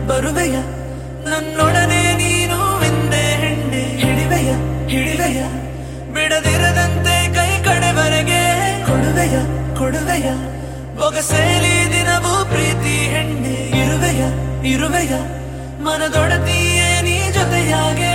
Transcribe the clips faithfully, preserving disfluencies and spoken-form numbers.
ಬರುವೆಯ ನನ್ನೊಡನೆ ನೀನು ಎಂದೇ ಹೆಣ್ಣೆ ಹಿಡಿವೆಯ ಹಿಡಿವೆಯ ಬಿಡದಿರದಂತೆ ಕೈ ಕಡೆವರೆಗೆ ಕೊಡುವೆಯ ಕೊಡುವೆಯ ಒಗಸೇಲಿ ದಿನವೂ ಪ್ರೀತಿ ಹೆಣ್ಣೆ ಇರುವೆಯ ಇರುವೆಯ ಮನದೊಡತಿಯೇ ನೀ ಜೊತೆಯಾಗೆ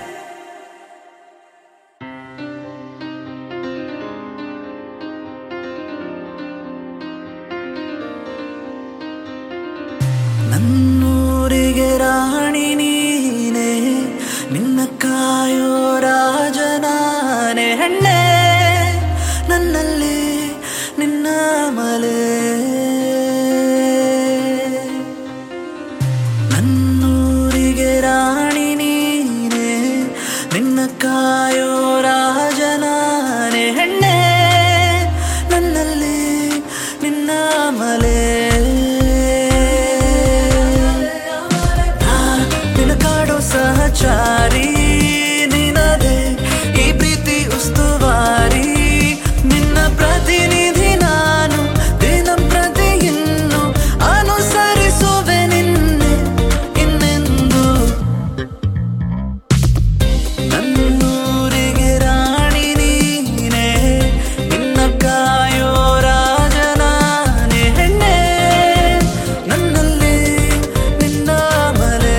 ನನ್ನೂರಿಗೆ ರಾಣಿ ನೀನೆ ನಿನ್ನ ಕಾಯೋ ರಾಜನಾನೆ ಹೆಣ್ಣೆ ನನ್ನಲ್ಲಿ ನಿನ್ನ ಮಲೆ ನನ್ನೂರಿಗೆ ರಾಣಿ ನೀನೆ ನಿನ್ನ ಕಾಯೋ ರಾಜನಾನೆ ಹೆಣ್ಣೆ ನನ್ನಲ್ಲಿ ನಿನ್ನ ಮಲೆ ಸಹಚಾರಿ ನಿನದೇ ಈ ಪ್ರೀತಿ ಉಸ್ತುವಾರಿ ನಿನ್ನ ಪ್ರತಿನಿಧಿ ನಾನು ದಿನ ಪ್ರತಿ ಇನ್ನು ಅನುಸರಿಸುವೆ ನಿನ್ನೆ ಇನ್ನೆಂದು ನನ್ನೂರಿಗೆ ರಾಣಿ ನೀನೆ ನಿನ್ನ ಕಾಯೋ ರಾಜನಾನೆ ಹೆಣ್ಣೆ ನನ್ನಲ್ಲಿ ನಿನ್ನ ಮಲೆ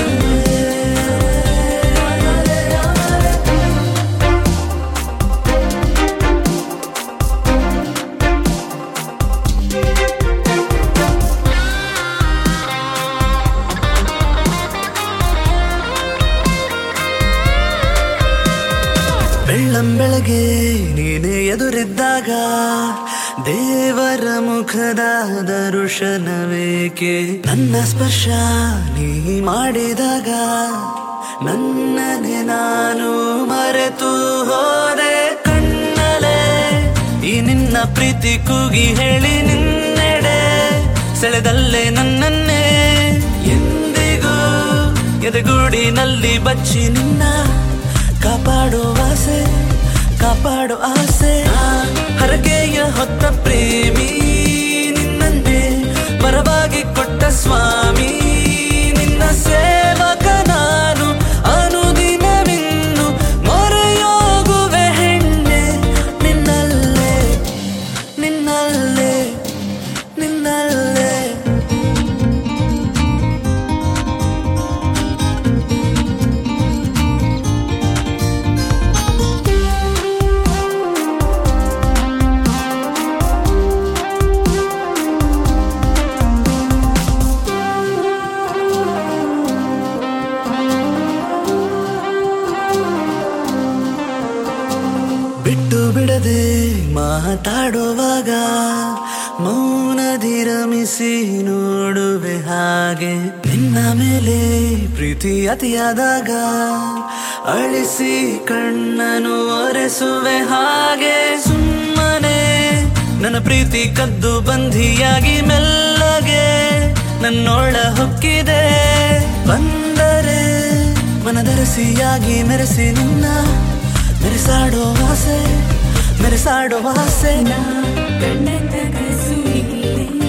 ಬೆಳ್ಳಂಬೆಳಗ್ಗೆ ನೀನೆ ಎದುರಿದ್ದಾಗ ದೇವರ ಮುಖದ ದರ್ಶನವೇಕೆ ನನ್ನ ಸ್ಪರ್ಶ ನೀ ಮಾಡಿದಾಗ ನನ್ನನೆ ನಾನು ಮರೆತು ಹೋದೆ ಕಣ್ಣಲೆ ಈ ನಿನ್ನ ಪ್ರೀತಿ ಕೂಗಿ ಹೇಳಿ ನಿನ್ನೆಡೆ ಸೆಳೆದಲ್ಲೇ ನನ್ನನ್ನೇ ಎಂದಿಗೂ ಎದೆಗೂಡಿನಲ್ಲಿ ಬಚ್ಚಿ ನಿನ್ನ ಕಾಪಾಡೋ ಆಸೆ ಕಾಪಾಡೋ ಆಸೆ ಹರಕೆಯ ಹೊತ್ತ ಪ್ರೇಮಿ ನಿನ್ನನ್ನೇ ಪರವಾಗಿ ಕೊಟ್ಟ ಸ್ವಾಮಿ ನಿನ್ನ ಸೇವಕ ನಾನು ಅನುದಿನವಿನ್ನು ಮೊರೆಯೋಗುವೆ ಹೆಣ್ಣೆ ನಿನ್ನಲ್ಲೇ ನಿನ್ನಲ್ಲೇ ನಿನ್ನಲ್ಲೇ ಬಿಟ್ಟು ಬಿಡದೆ ಮಾತಾಡುವಾಗ ಮೌನದಿ ರಮಿಸಿ ನೋಡುವೆ ಹಾಗೆ ನಿನ್ನ ಮೇಲೆ ಪ್ರೀತಿ ಅತಿಯಾದಾಗ ಅಳಿಸಿ ಕಣ್ಣನು ಒರೆಸುವೆ ಹಾಗೆ ಸುಮ್ಮನೆ ನನ್ನ ಪ್ರೀತಿ ಕದ್ದು ಬಂಧಿಯಾಗಿ ಮೆಲ್ಲಗೆ ನನ್ನೊಳ ಹೊಕ್ಕಿದೆ ಬಂದರೆ ಮನದರಸಿಯಾಗಿ ಮೆರೆಸಿ ನಿನ್ನ ಮೆರೆಸಾಡೋ ಆಸೆ ಮೆರೆಸಾಡೋ ಆಸೆ ಕಣ್ಣಂತ ಕಸುವಿಗೆ